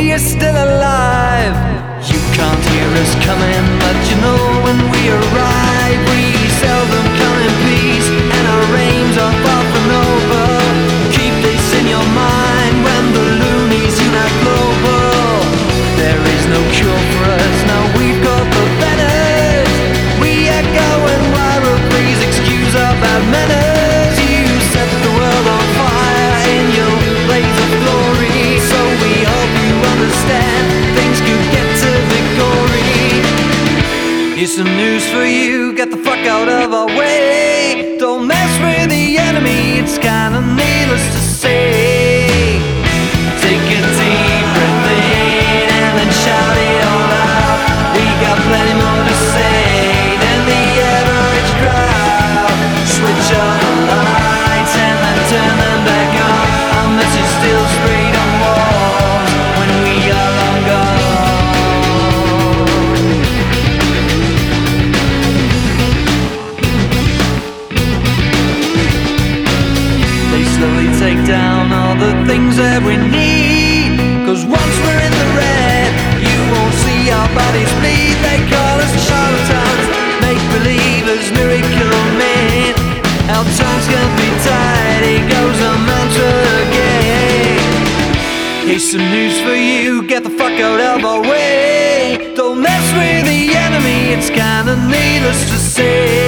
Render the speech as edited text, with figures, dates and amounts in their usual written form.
we are still alive. You can't hear us coming, but you know when we arrive, we seldom come in peace, and our aims are far from over. Keep this in your mind when the loonies unite global. There is no cure for us, now we've got the banners. We are going viral, please excuse our bad manners. You set the world on fire in your blaze of glory, so we hope you understand things could get to the gory. Here's some news for you, get the fuck out of our way. Don't mess with the enemy, it's kinda needless to say. Take a deep breath in and then shout it all out. We got plenty more to say than the average crowd. Switch on the lights and then turn them back on. Our message still sprayed on walls when we are long gone. They slowly take down all the things that we need, 'cause once we're in the red, you won't see our bodies bleed. They call us charlatans, make believers, miracle men. Our tongues can be tied, it goes a mantra again. Here's some news for you, get the fuck out of our way. Don't mess with the enemy, it's kinda needless to say.